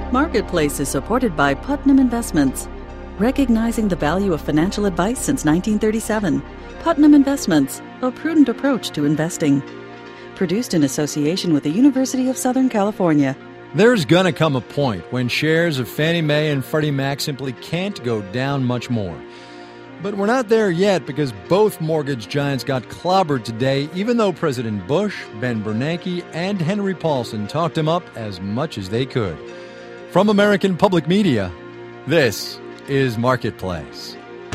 Marketplace is supported by Putnam Investments. Recognizing the value of financial advice since 1937, Putnam Investments, a prudent approach to investing. Produced in association with the University of Southern California. There's gonna come a point when shares of Fannie Mae and Freddie Mac simply can't go down much more. But we're not there yet because both mortgage giants got clobbered today, even though President Bush, Ben Bernanke, and Henry Paulson talked them up as much as they could. From American Public Media, this is Marketplace.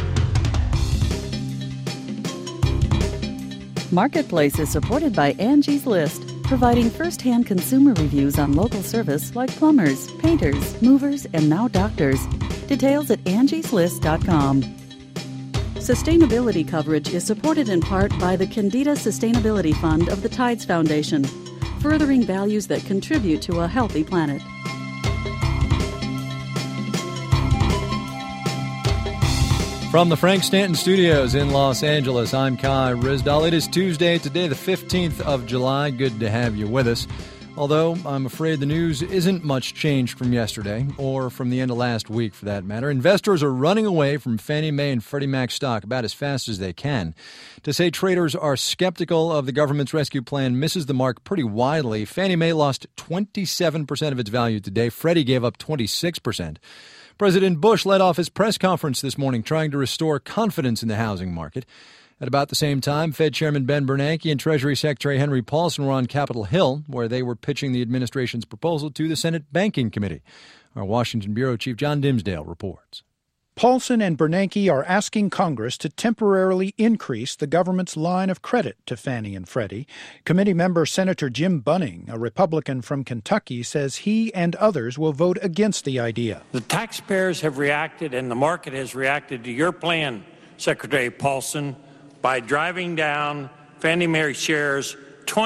Marketplace is supported by Angie's List, providing first-hand consumer reviews on local service like plumbers, painters, movers, and now doctors. Details at angieslist.com. Sustainability coverage is supported in part by the Candida Sustainability Fund of the Tides Foundation, furthering values that contribute to a healthy planet. From the Frank Stanton Studios in Los Angeles, I'm Kai Ryssdal. It is Tuesday, today the 15th of July. Good to have you with us. Although I'm afraid the news isn't much changed from yesterday, or from the end of last week for that matter. Investors are running away from Fannie Mae and Freddie Mac stock about as fast as they can. To say traders are skeptical of the government's rescue plan misses the mark pretty widely. Fannie Mae lost 27% of its value today. Freddie gave up 26%. President Bush led off his press conference this morning trying to restore confidence in the housing market. At about the same time, Fed Chairman Ben Bernanke and Treasury Secretary Henry Paulson were on Capitol Hill, where they were pitching the administration's proposal to the Senate Banking Committee. Our Washington Bureau Chief John Dimsdale reports. Paulson and Bernanke are asking Congress to temporarily increase the government's line of credit to Fannie and Freddie. Committee member Senator Jim Bunning, a Republican from Kentucky, says he and others will vote against the idea. The taxpayers have reacted and the market has reacted to your plan, Secretary Paulson, by driving down Fannie Mae shares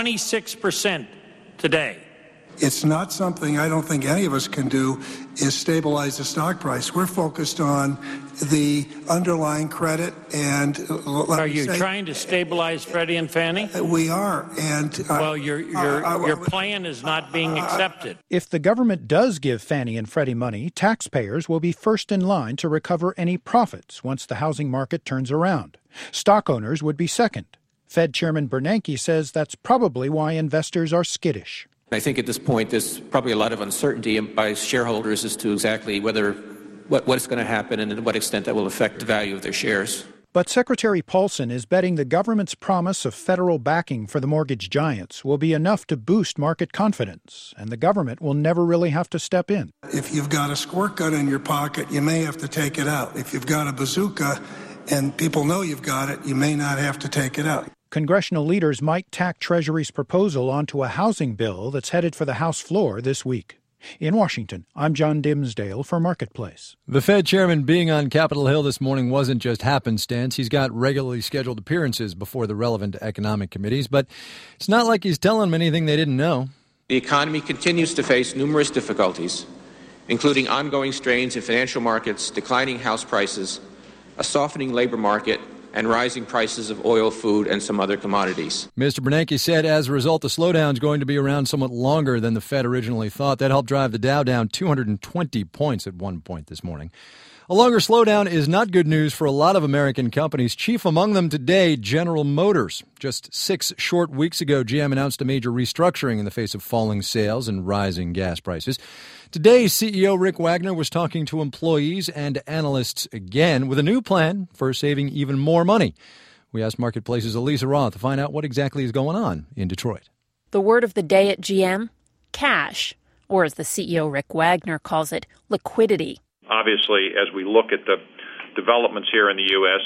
26% today. It's not something I don't think any of us can do is stabilize the stock price. We're focused on the underlying credit and... Are you trying to stabilize Freddie and Fannie? We are. And well, your plan is not being accepted. If the government does give Fannie and Freddie money, taxpayers will be first in line to recover any profits once the housing market turns around. Stock owners would be second. Fed Chairman Bernanke says that's probably why investors are skittish. I think at this point there's probably a lot of uncertainty by shareholders as to exactly what's going to happen and to what extent that will affect the value of their shares. But Secretary Paulson is betting the government's promise of federal backing for the mortgage giants will be enough to boost market confidence, and the government will never really have to step in. If you've got a squirt gun in your pocket, you may have to take it out. If you've got a bazooka and people know you've got it, you may not have to take it out. Congressional leaders might tack Treasury's proposal onto a housing bill that's headed for the House floor this week. In Washington, I'm John Dimsdale for Marketplace. The Fed chairman being on Capitol Hill this morning wasn't just happenstance. He's got regularly scheduled appearances before the relevant economic committees, but it's not like he's telling them anything they didn't know. The economy continues to face numerous difficulties, including ongoing strains in financial markets, declining house prices, a softening labor market, and rising prices of oil, food, and some other commodities. Mr. Bernanke said as a result, the slowdown is going to be around somewhat longer than the Fed originally thought. That helped drive the Dow down 220 points at one point this morning. A longer slowdown is not good news for a lot of American companies, chief among them today, General Motors. Just 6 short weeks ago, GM announced a major restructuring in the face of falling sales and rising gas prices. Today, CEO Rick Wagner was talking to employees and analysts again with a new plan for saving even more money. We asked Marketplace's Elisa Roth to find out what exactly is going on in Detroit. The word of the day at GM? Cash, or as the CEO Rick Wagner calls it, liquidity. Obviously, as we look at the developments here in the U.S.,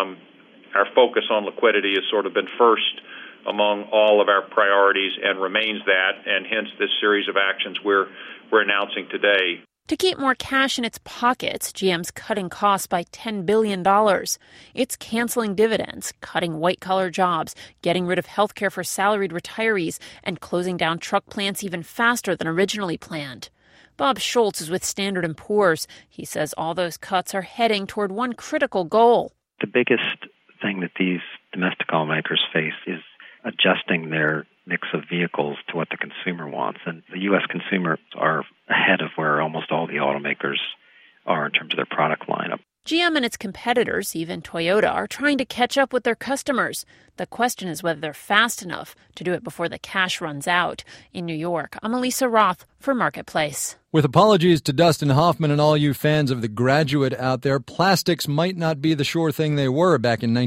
our focus on liquidity has sort of been first among all of our priorities and remains that, and hence this series of actions we're announcing today. To keep more cash in its pockets, GM's cutting costs by $10 billion. It's canceling dividends, cutting white-collar jobs, getting rid of health care for salaried retirees, and closing down truck plants even faster than originally planned. Bob Schultz is with Standard & Poor's. He says all those cuts are heading toward one critical goal. The biggest thing that these domestic automakers face is adjusting their mix of vehicles to what the consumer wants. And the U.S. consumers are ahead of where almost all the automakers are in terms of their product lineup. GM and its competitors, even Toyota, are trying to catch up with their customers. The question is whether they're fast enough to do it before the cash runs out. In New York, I'm Elisa Roth for Marketplace. With apologies to Dustin Hoffman and all you fans of The Graduate out there, plastics might not be the sure thing they were back in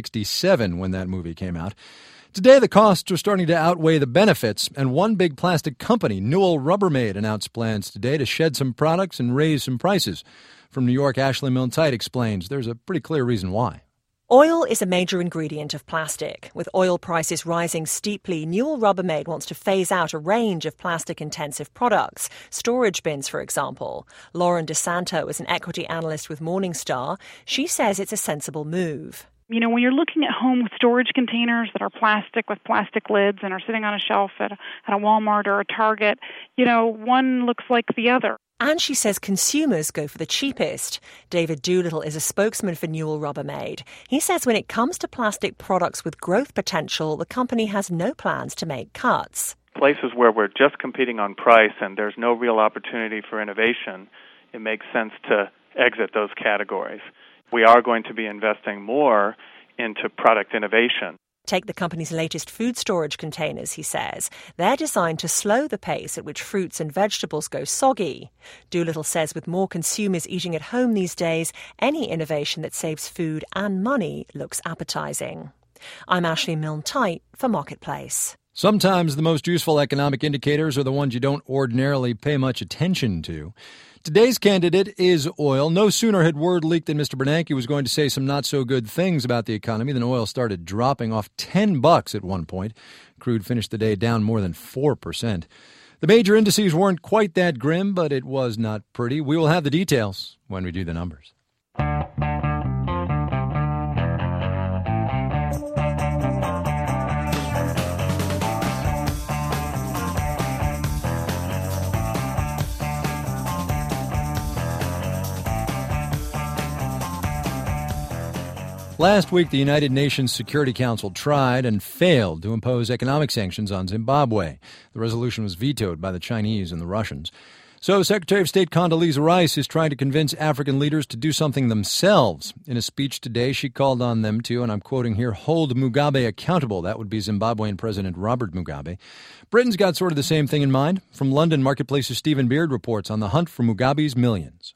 1967 when that movie came out. Today, the costs are starting to outweigh the benefits, and one big plastic company, Newell Rubbermaid, announced plans today to shed some products and raise some prices. From New York, Ashley Milne-Tite explains there's a pretty clear reason why. Oil is a major ingredient of plastic. With oil prices rising steeply, Newell Rubbermaid wants to phase out a range of plastic-intensive products, storage bins, for example. Lauren DeSanto is an equity analyst with Morningstar. She says it's a sensible move. You know, when you're looking at home storage containers that are plastic with plastic lids and are sitting on a shelf at a Walmart or a Target, you know, one looks like the other. And she says consumers go for the cheapest. David Doolittle is a spokesman for Newell Rubbermaid. He says when it comes to plastic products with growth potential, the company has no plans to make cuts. Places where we're just competing on price and there's no real opportunity for innovation, it makes sense to exit those categories. We are going to be investing more into product innovation. Take the company's latest food storage containers, he says. They're designed to slow the pace at which fruits and vegetables go soggy. Doolittle says with more consumers eating at home these days, any innovation that saves food and money looks appetizing. I'm Ashley Milne-Tite for Marketplace. Sometimes the most useful economic indicators are the ones you don't ordinarily pay much attention to. Today's candidate is oil. No sooner had word leaked that Mr. Bernanke was going to say some not-so-good things about the economy than oil started dropping off $10 at one point. Crude finished the day down more than 4%. The major indices weren't quite that grim, but it was not pretty. We will have the details when we do the numbers. Last week, the United Nations Security Council tried and failed to impose economic sanctions on Zimbabwe. The resolution was vetoed by the Chinese and the Russians. So Secretary of State Condoleezza Rice is trying to convince African leaders to do something themselves. In a speech today, she called on them to, and I'm quoting here, hold Mugabe accountable. That would be Zimbabwean President Robert Mugabe. Britain's got sort of the same thing in mind. From London, Marketplace's Stephen Beard reports on the hunt for Mugabe's millions.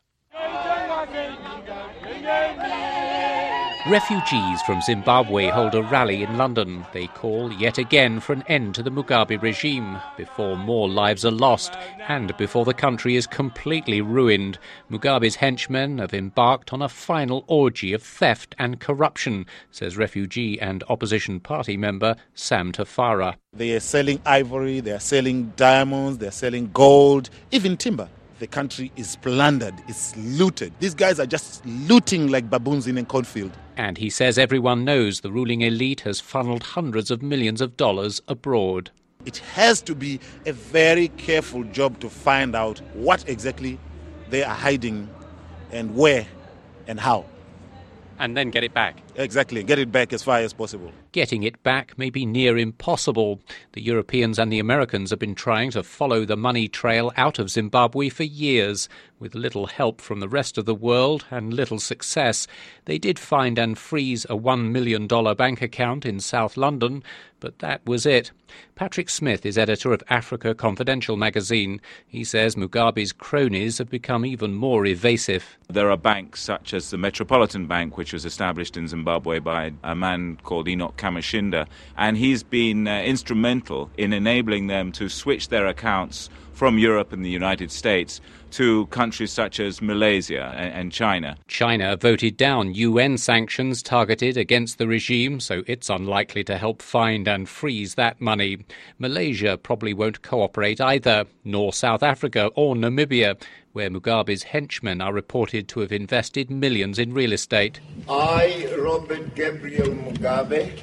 Refugees from Zimbabwe hold a rally in London. They call yet again for an end to the Mugabe regime, before more lives are lost and before the country is completely ruined. Mugabe's henchmen have embarked on a final orgy of theft and corruption, says refugee and opposition party member Sam Tafara. They are selling ivory, they are selling diamonds, they are selling gold, even timber. The country is plundered, it's looted. These guys are just looting like baboons in a cornfield. And he says everyone knows the ruling elite has funneled hundreds of millions of dollars abroad. It has to be a very careful job to find out what exactly they are hiding and where and how. And then get it back. Exactly, get it back as far as possible. Getting it back may be near impossible. The Europeans and the Americans have been trying to follow the money trail out of Zimbabwe for years, with little help from the rest of the world and little success. They did find and freeze a $1 million bank account in South London, but that was it. Patrick Smith is editor of Africa Confidential magazine. He says Mugabe's cronies have become even more evasive. There are banks such as the Metropolitan Bank, which was established in Zimbabwe by a man called Enoch Kamashinda, and he's been instrumental in enabling them to switch their accounts from Europe and the United States to countries such as Malaysia and China. China voted down UN sanctions targeted against the regime, so it's unlikely to help find and freeze that money. Malaysia probably won't cooperate either, nor South Africa or Namibia, where Mugabe's henchmen are reported to have invested millions in real estate. I, Robert Gabriel Mugabe,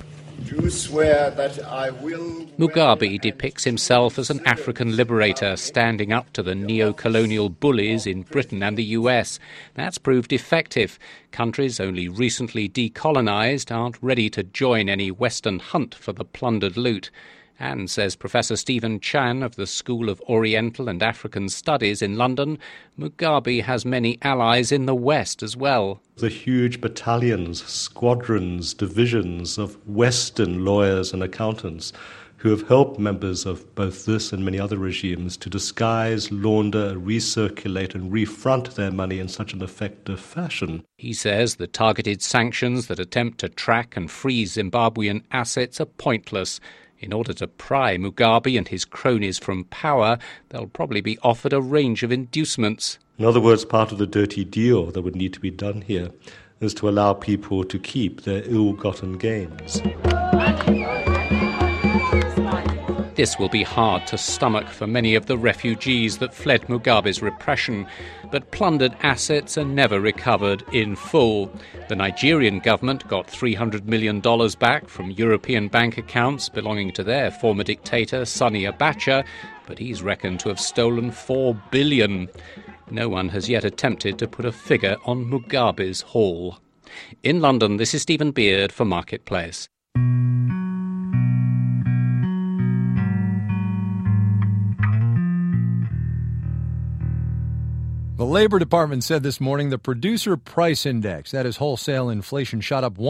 do swear that I will... Mugabe depicts himself as an African liberator standing up to the neo-colonial bullies in Britain and the US. That's proved effective. Countries only recently decolonised aren't ready to join any Western hunt for the plundered loot. And, says Professor Stephen Chan of the School of Oriental and African Studies in London, Mugabe has many allies in the West as well. The huge battalions, squadrons, divisions of Western lawyers and accountants who have helped members of both this and many other regimes to disguise, launder, recirculate and refront their money in such an effective fashion. He says the targeted sanctions that attempt to track and freeze Zimbabwean assets are pointless. In order to pry Mugabe and his cronies from power, they'll probably be offered a range of inducements. In other words, part of the dirty deal that would need to be done here is to allow people to keep their ill-gotten gains. This will be hard to stomach for many of the refugees that fled Mugabe's repression, but plundered assets are never recovered in full. The Nigerian government got $300 million back from European bank accounts belonging to their former dictator, Sani Abacha, but he's reckoned to have stolen $4 billion. No one has yet attempted to put a figure on Mugabe's haul. In London, this is Stephen Beard for Marketplace. The Labor Department said this morning the Producer Price Index, that is wholesale inflation, shot up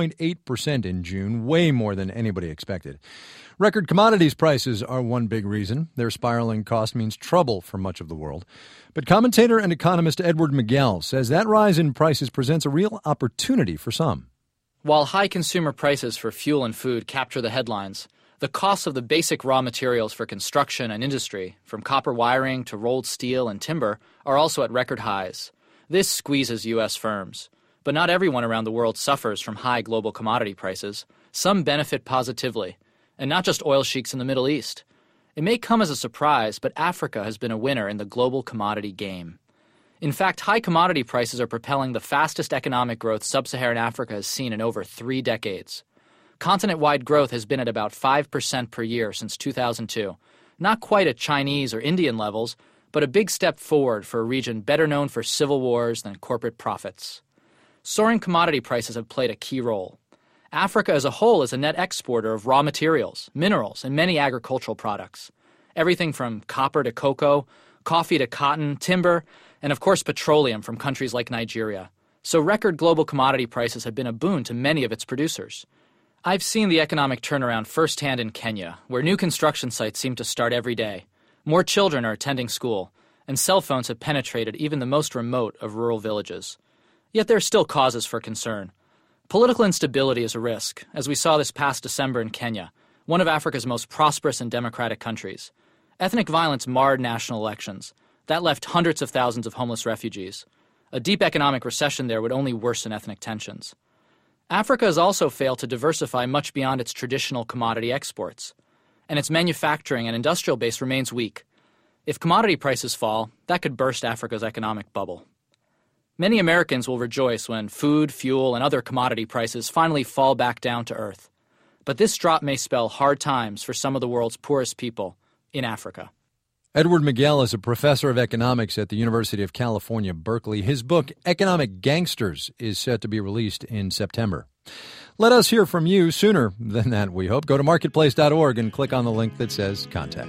1.8% in June, way more than anybody expected. Record commodities prices are one big reason. Their spiraling cost means trouble for much of the world. But commentator and economist Edward Miguel says that rise in prices presents a real opportunity for some. While high consumer prices for fuel and food capture the headlines, the costs of the basic raw materials for construction and industry, from copper wiring to rolled steel and timber, are also at record highs. This squeezes U.S. firms. But not everyone around the world suffers from high global commodity prices. Some benefit positively, and not just oil sheiks in the Middle East. It may come as a surprise, but Africa has been a winner in the global commodity game. In fact, high commodity prices are propelling the fastest economic growth sub-Saharan Africa has seen in over 3 decades. Continent-wide growth has been at about 5% per year since 2002. Not quite at Chinese or Indian levels, but a big step forward for a region better known for civil wars than corporate profits. Soaring commodity prices have played a key role. Africa as a whole is a net exporter of raw materials, minerals, and many agricultural products. Everything from copper to cocoa, coffee to cotton, timber, and of course petroleum from countries like Nigeria. So record global commodity prices have been a boon to many of its producers. I've seen the economic turnaround firsthand in Kenya, where new construction sites seem to start every day. More children are attending school, and cell phones have penetrated even the most remote of rural villages. Yet there are still causes for concern. Political instability is a risk, as we saw this past December in Kenya, one of Africa's most prosperous and democratic countries. Ethnic violence marred national elections. That left hundreds of thousands of homeless refugees. A deep economic recession there would only worsen ethnic tensions. Africa has also failed to diversify much beyond its traditional commodity exports, and its manufacturing and industrial base remains weak. If commodity prices fall, that could burst Africa's economic bubble. Many Americans will rejoice when food, fuel, and other commodity prices finally fall back down to earth. But this drop may spell hard times for some of the world's poorest people in Africa. Edward Miguel is a professor of economics at the University of California, Berkeley. His book, Economic Gangsters, is set to be released in September. Let us hear from you sooner than that, we hope. Go to marketplace.org and click on the link that says Contact.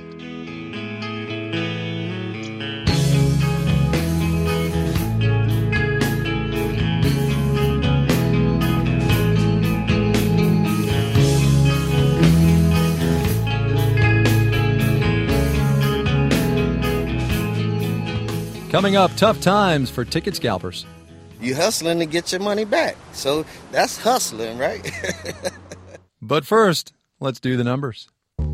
Coming up, tough times for ticket scalpers. You're hustling to get your money back. So that's hustling, right? But first, let's do the numbers.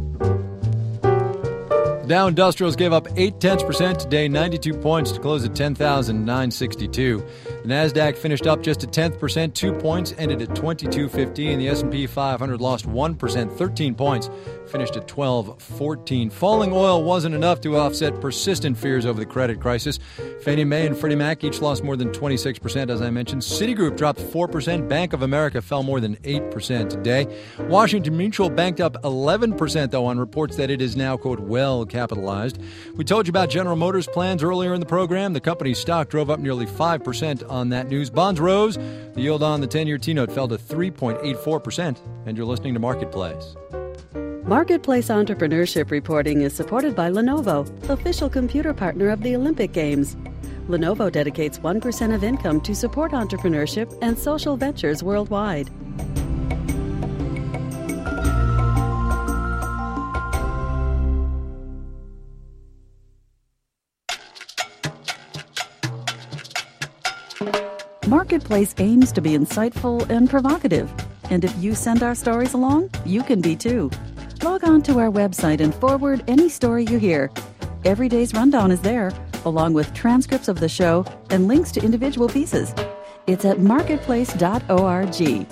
Dow Industrials gave up 0.8% today, 92 points to close at 10,962. The NASDAQ finished up just a 0.1%, 2 points, ended at 2215. The S&P 500 lost 1%, 13 points, finished at 1214. Falling oil wasn't enough to offset persistent fears over the credit crisis. Fannie Mae and Freddie Mac each lost more than 26%, as I mentioned. Citigroup dropped 4%. Bank of America fell more than 8% today. Washington Mutual banked up 11%, though, on reports that it is now, quote, well capitalized. We told you about General Motors' plans earlier in the program. The company's stock drove up nearly 5% on that news. Bonds rose. The yield on the 10-year T-note fell to 3.84%. And you're listening to Marketplace. Marketplace Entrepreneurship Reporting is supported by Lenovo, official computer partner of the Olympic Games. Lenovo dedicates 1% of income to support entrepreneurship and social ventures worldwide. Marketplace aims to be insightful and provocative. And if you send our stories along, you can be too. Log on to our website and forward any story you hear. Every day's rundown is there, along with transcripts of the show and links to individual pieces. It's at marketplace.org.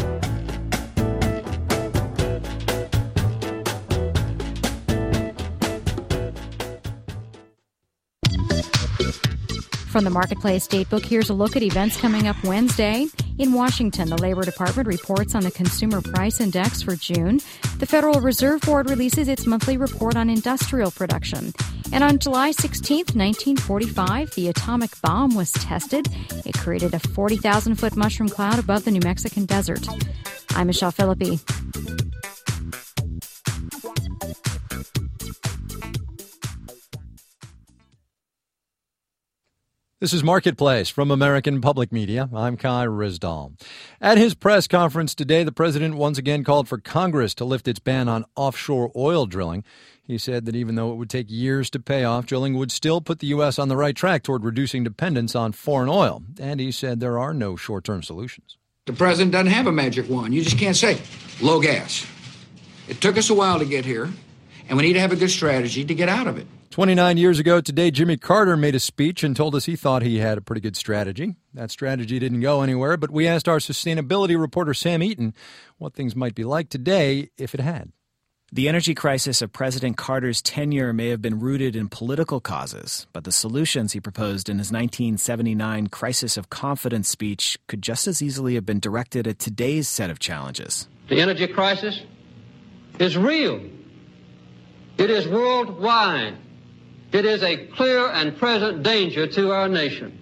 From the Marketplace Datebook, here's a look at events coming up Wednesday. In Washington, the Labor Department reports on the Consumer Price Index for June. The Federal Reserve Board releases its monthly report on industrial production. And on July 16, 1945, the atomic bomb was tested. It created a 40,000-foot mushroom cloud above the New Mexican desert. I'm Michelle Philippi. This is Marketplace from American Public Media. I'm Kai Ryssdal. At his press conference today, the president once again called for Congress to lift its ban on offshore oil drilling. He said that even though it would take years to pay off, drilling would still put the U.S. on the right track toward reducing dependence on foreign oil. And he said there are no short-term solutions. The president doesn't have a magic wand. You just can't say low gas. It took us a while to get here, and we need to have a good strategy to get out of it. 29 years ago today, Jimmy Carter made a speech and told us he thought he had a pretty good strategy. That strategy didn't go anywhere, but we asked our sustainability reporter Sam Eaton what things might be like today if it had. The energy crisis of President Carter's tenure may have been rooted in political causes, but the solutions he proposed in his 1979 Crisis of Confidence speech could just as easily have been directed at today's set of challenges. The energy crisis is real. It is worldwide. It is a clear and present danger to our nation.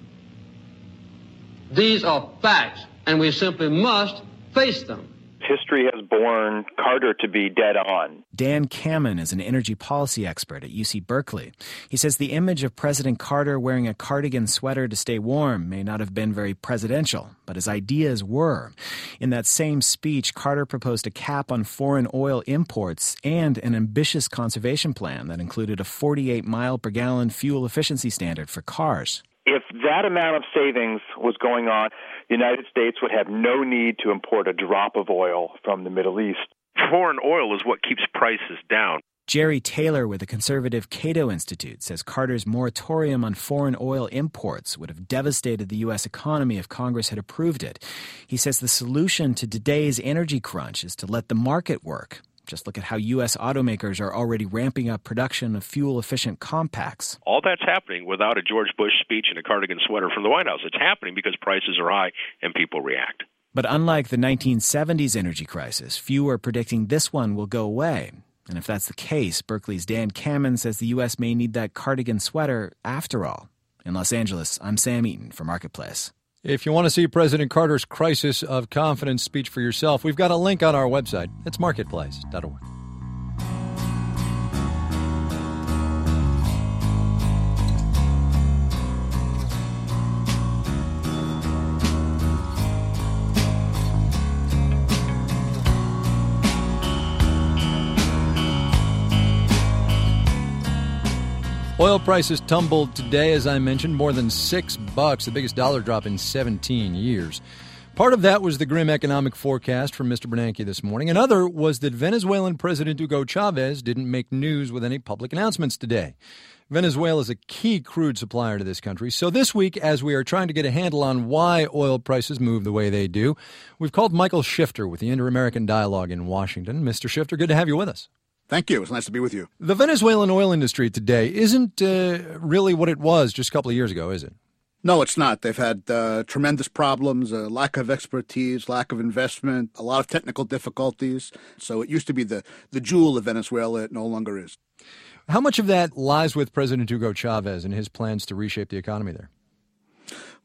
These are facts, and we simply must face them. History has borne Carter to be dead on. Dan Kamen is an energy policy expert at UC Berkeley. He says the image of President Carter wearing a cardigan sweater to stay warm may not have been very presidential, but his ideas were. In that same speech, Carter proposed a cap on foreign oil imports and an ambitious conservation plan that included a 48-mile-per-gallon fuel efficiency standard for cars. If that amount of savings was going on, the United States would have no need to import a drop of oil from the Middle East. Foreign oil is what keeps prices down. Jerry Taylor with the conservative Cato Institute says Carter's moratorium on foreign oil imports would have devastated the U.S. economy if Congress had approved it. He says the solution to today's energy crunch is to let the market work. Just look at how U.S. automakers are already ramping up production of fuel-efficient compacts. All that's happening without a George Bush speech and a cardigan sweater from the White House. It's happening because prices are high and people react. But unlike the 1970s energy crisis, few are predicting this one will go away. And if that's the case, Berkeley's Dan Kamen says the U.S. may need that cardigan sweater after all. In Los Angeles, I'm Sam Eaton for Marketplace. If you want to see President Carter's Crisis of Confidence speech for yourself, we've got a link on our website. It's marketplace.org. Oil prices tumbled today, as I mentioned, more than $6, the biggest dollar drop in 17 years. Part of that was the grim economic forecast from Mr. Bernanke this morning. Another was that Venezuelan President Hugo Chavez didn't make news with any public announcements today. Venezuela is a key crude supplier to this country. So this week, as we are trying to get a handle on why oil prices move the way they do, we've called Michael Shifter with the Inter-American Dialogue in Washington. Mr. Shifter, good to have you with us. Thank you. It's nice to be with you. The Venezuelan oil industry today isn't really what it was just a couple of years ago, is it? No, it's not. They've had tremendous problems, lack of expertise, lack of investment, a lot of technical difficulties. So it used to be the jewel of Venezuela. It no longer is. How much of that lies with President Hugo Chavez and his plans to reshape the economy there?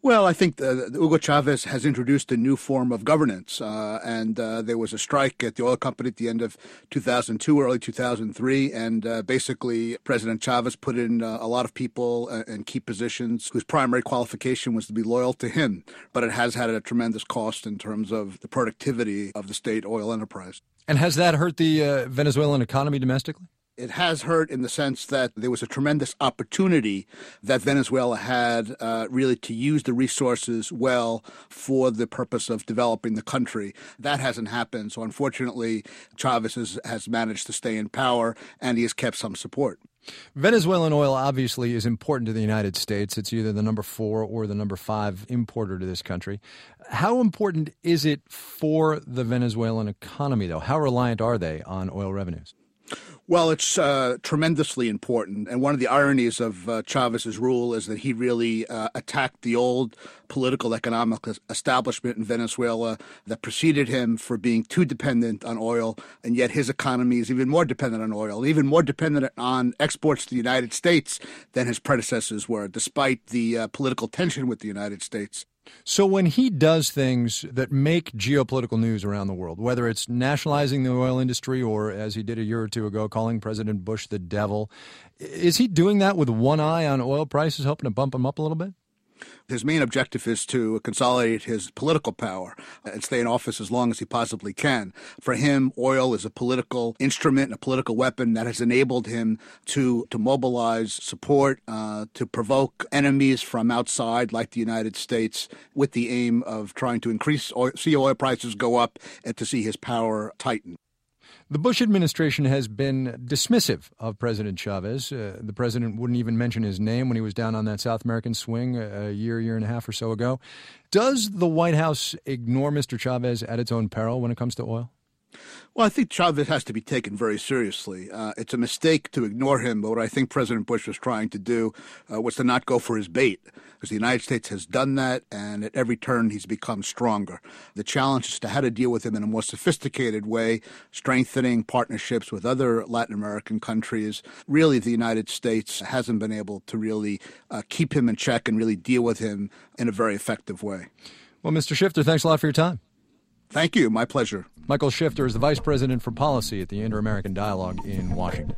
Well, I think Hugo Chavez has introduced a new form of governance, and there was a strike at the oil company at the end of 2002, early 2003, and basically President Chavez put in a lot of people in key positions whose primary qualification was to be loyal to him, but it has had a tremendous cost in terms of the productivity of the state oil enterprise. And has that hurt the Venezuelan economy domestically? It has hurt in the sense that there was a tremendous opportunity that Venezuela had really to use the resources well for the purpose of developing the country. That hasn't happened. So unfortunately, Chavez has managed to stay in power, and he has kept some support. Venezuelan oil obviously is important to the United States. It's either the number 4 or the number 5 importer to this country. How important is it for the Venezuelan economy, though? How reliant are they on oil revenues? Well, it's tremendously important. And one of the ironies of Chavez's rule is that he really attacked the old political economic establishment in Venezuela that preceded him for being too dependent on oil. And yet his economy is even more dependent on oil, even more dependent on exports to the United States than his predecessors were, despite the political tension with the United States. So when he does things that make geopolitical news around the world, whether it's nationalizing the oil industry or, as he did a year or two ago, calling President Bush the devil, is he doing that with one eye on oil prices, hoping to bump them up a little bit? His main objective is to consolidate his political power and stay in office as long as he possibly can. For him, oil is a political instrument, a political weapon that has enabled him to mobilize support, to provoke enemies from outside, like the United States, with the aim of trying to see oil prices go up and to see his power tighten. The Bush administration has been dismissive of President Chavez. The president wouldn't even mention his name when he was down on that South American swing a year and a half or so ago. Does the White House ignore Mr. Chavez at its own peril when it comes to oil? Well, I think Chavez has to be taken very seriously. It's a mistake to ignore him, but what I think President Bush was trying to do was to not go for his bait, because the United States has done that, and at every turn he's become stronger. The challenge is to how to deal with him in a more sophisticated way, strengthening partnerships with other Latin American countries. Really, the United States hasn't been able to really keep him in check and really deal with him in a very effective way. Well, Mr. Shifter, thanks a lot for your time. Thank you. My pleasure. Michael Shifter is the Vice President for Policy at the Inter-American Dialogue in Washington.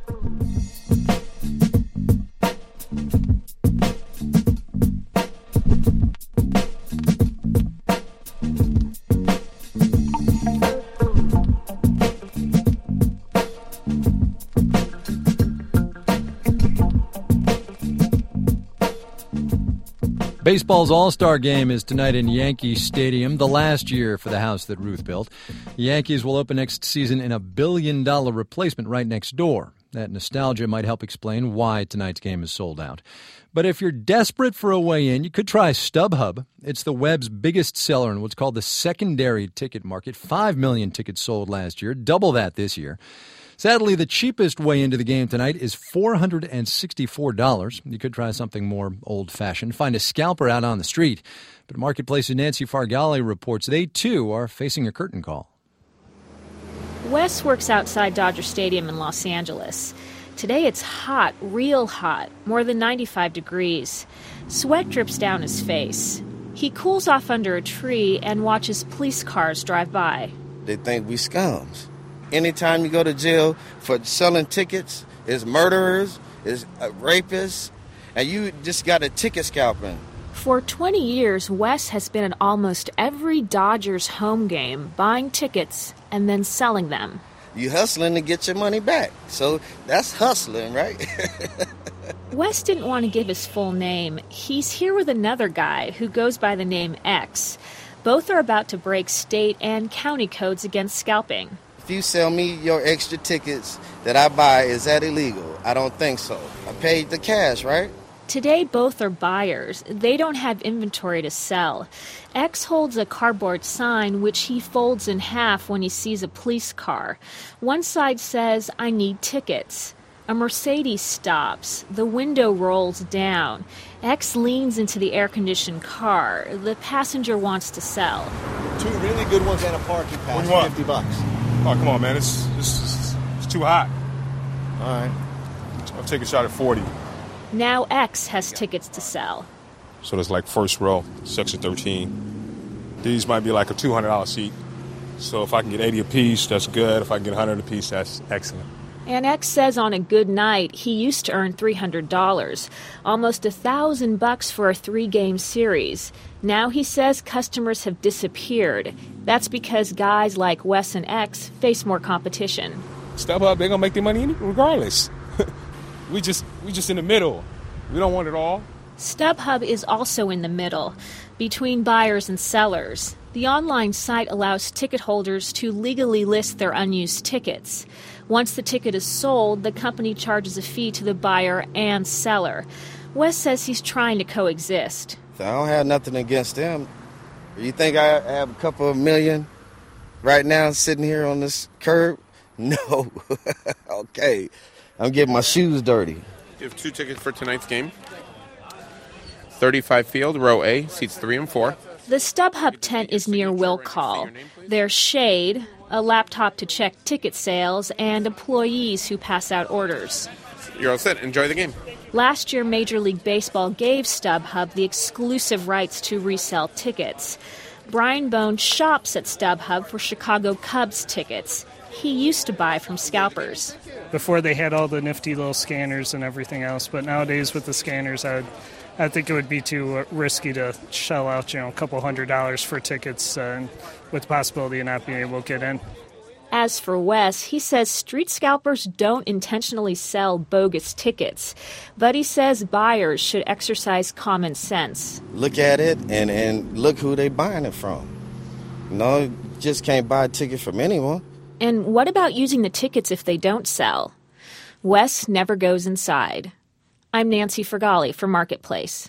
Baseball's All-Star Game is tonight in Yankee Stadium, the last year for the house that Ruth built. The Yankees will open next season in a $1 billion replacement right next door. That nostalgia might help explain why tonight's game is sold out. But if you're desperate for a way in, you could try StubHub. It's the web's biggest seller in what's called the secondary ticket market. 5 million tickets sold last year, double that this year. Sadly, the cheapest way into the game tonight is $464. You could try something more old-fashioned. Find a scalper out on the street. But Marketplace's Nancy Fargali reports they, too, are facing a curtain call. Wes works outside Dodger Stadium in Los Angeles. Today it's hot, real hot, more than 95 degrees. Sweat drips down his face. He cools off under a tree and watches police cars drive by. They think we scums. Anytime you go to jail for selling tickets, it's murderers, it's rapists, and you just got a ticket scalping. For 20 years, Wes has been at almost every Dodgers home game, buying tickets and then selling them. You hustling to get your money back, so that's hustling, right? Wes didn't want to give his full name. He's here with another guy who goes by the name X. Both are about to break state and county codes against scalping. If you sell me your extra tickets that I buy, is that illegal? I don't think so. I paid the cash, right? Today, both are buyers. They don't have inventory to sell. X holds a cardboard sign, which he folds in half when he sees a police car. One side says, "I need tickets." A Mercedes stops. The window rolls down. X leans into the air-conditioned car. The passenger wants to sell. 2 really good ones and a parking pass What do you want? $50. Oh, come on, man. It's too hot. All right. I'll take a shot at 40. Now X has tickets to sell. So there's like first row, section 13. These might be like a $200 seat. So if I can get 80 apiece, that's good. If I can get 100 apiece, that's excellent. And X says on a good night, he used to earn $300, almost $1,000 for a 3-game series. Now he says customers have disappeared. That's because guys like Wes and X face more competition. StubHub, they're going to make their money regardless. we just in the middle. We don't want it all. StubHub is also in the middle, between buyers and sellers. The online site allows ticket holders to legally list their unused tickets. Once the ticket is sold, the company charges a fee to the buyer and seller. Wes says he's trying to coexist. I don't have nothing against them. You think I have a couple of million right now sitting here on this curb? No. Okay. I'm getting my shoes dirty. You have 2 tickets for tonight's game. 35 field, row A, seats 3 and 4. The StubHub tent is near Will Call. There's shade, a laptop to check ticket sales, and employees who pass out orders. You're all set. Enjoy the game. Last year, Major League Baseball gave StubHub the exclusive rights to resell tickets. Brian Bone shops at StubHub for Chicago Cubs tickets. He used to buy from scalpers. Before they had all the nifty little scanners and everything else, but nowadays with the scanners, I think it would be too risky to shell out, a couple $100 for tickets with the possibility of not being able to get in. As for Wes, he says street scalpers don't intentionally sell bogus tickets, but he says buyers should exercise common sense. Look at it and look who they buying it from. You just can't buy a ticket from anyone. And what about using the tickets if they don't sell? Wes never goes inside. I'm Nancy Fergali for Marketplace.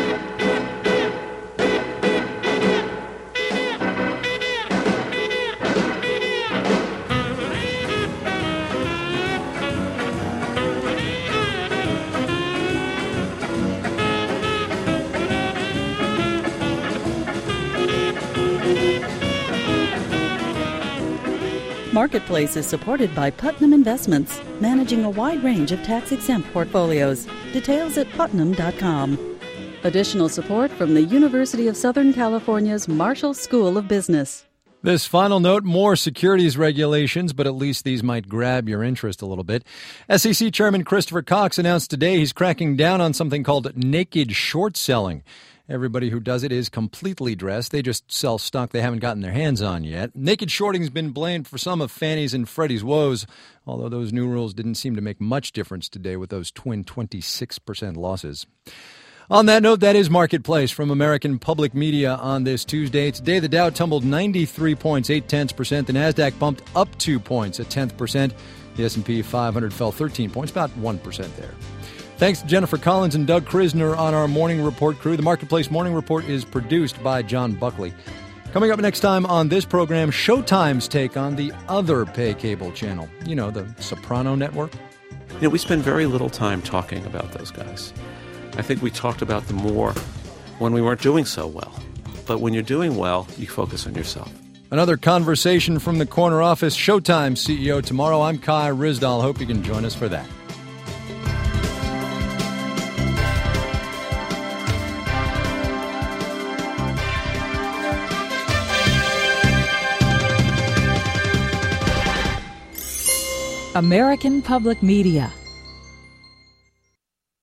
Marketplace is supported by Putnam Investments, managing a wide range of tax-exempt portfolios. Details at putnam.com. Additional support from the University of Southern California's Marshall School of Business. This final note, more securities regulations, but at least these might grab your interest a little bit. SEC Chairman Christopher Cox announced today he's cracking down on something called naked short selling. Everybody who does it is completely dressed. They just sell stock they haven't gotten their hands on yet. Naked shorting's been blamed for some of Fannie's and Freddie's woes, although those new rules didn't seem to make much difference today with those twin 26% losses. On that note, that is Marketplace from American Public Media on this Tuesday. Today, the Dow tumbled 93 points, 0.8%. The NASDAQ bumped up 2 points, 0.1%. The S&P 500 fell 13 points, about 1% there. Thanks to Jennifer Collins and Doug Krisner on our Morning Report crew. The Marketplace Morning Report is produced by John Buckley. Coming up next time on this program, Showtime's take on the other pay cable channel. You know, the Soprano Network. We spend very little time talking about those guys. I think we talked about them more when we weren't doing so well. But when you're doing well, you focus on yourself. Another conversation from the corner office. Showtime CEO tomorrow. I'm Kai Ryssdal. Hope you can join us for that. American Public Media